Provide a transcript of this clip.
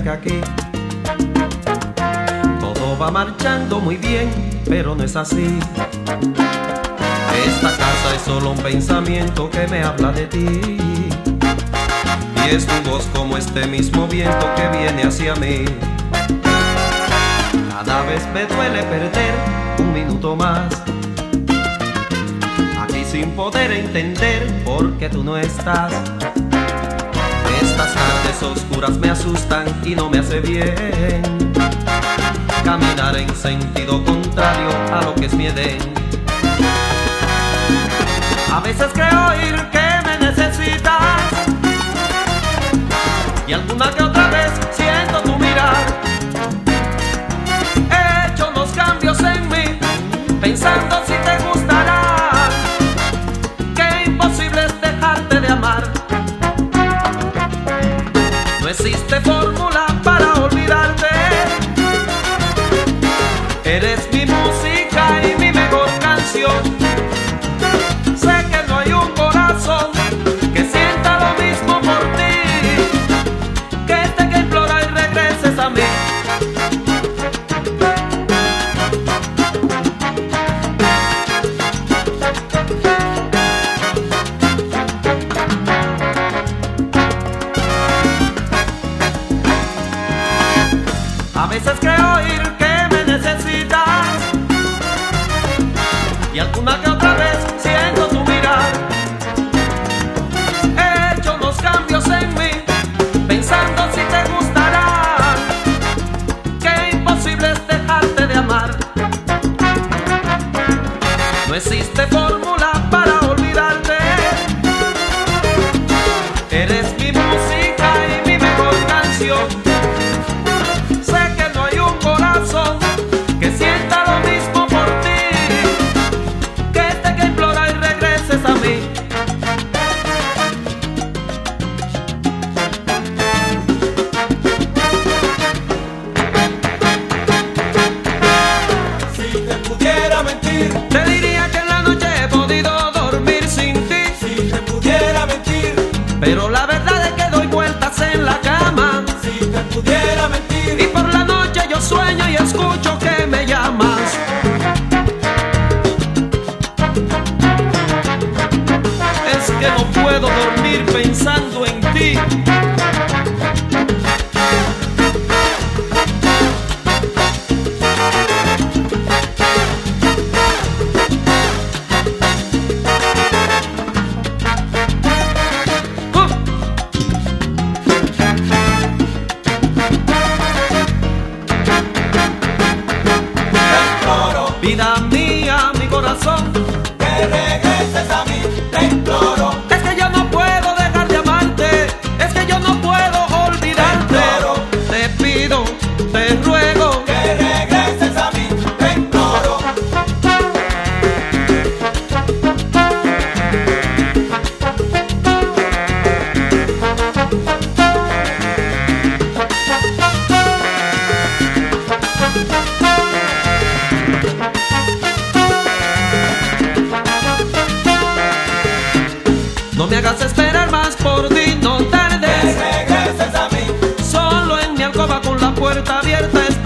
que aquí todo va marchando muy bien, pero no es así. Esta casa es solo un pensamiento que me habla de ti, y es tu voz como este mismo viento que viene hacia mí. Cada vez me duele perder un minuto más aquí sin poder entender por qué tú no estás. Estas tardes oscuras me asustan y no me hace bien caminar en sentido contrario a lo que es mi Edén. A veces creo oír que me necesitas, y alguna que otra vez siento tu mirar. He hecho unos cambios en mí, pensando si te gustará. Qué imposible es dejarte de amar. No existe fórmula para olvidarte. Eres mi música y mi mejor canción. Sé que no hay un corazón que sienta lo mismo por ti, que este que implora y regreses a mí. A veces creo oír que me necesitas, y alguna que otra vez siento tu mirar. He hecho unos cambios en mí, pensando si te gustará. Qué imposible es dejarte de amar. No existe fórmula para olvidarte. Eres mi música y mi mejor canción. Sé que no hay un corazón que sienta lo mismo por ti, que este que implora y regreses a mí. Si te pudiera mentir, Te diría que en la noche he podido dormir sin ti, si te pudiera mentir, pero la verdad es que doy vueltas en la cama, si te pudiera mentir, y por la noche yo sueño y escucho que me llamas. Es que no puedo dormir pensando en ti. Vida mía, mi corazón, que regreses a mí, te imploro, es que yo no puedo dejar de amarte, es que yo no puedo olvidarte. Te pido, te ruego, que regreses a mí, te imploro. no me hagas esperar más por ti, no Que tardes. regreses a mí, Solo en mi alcoba con la puerta abierta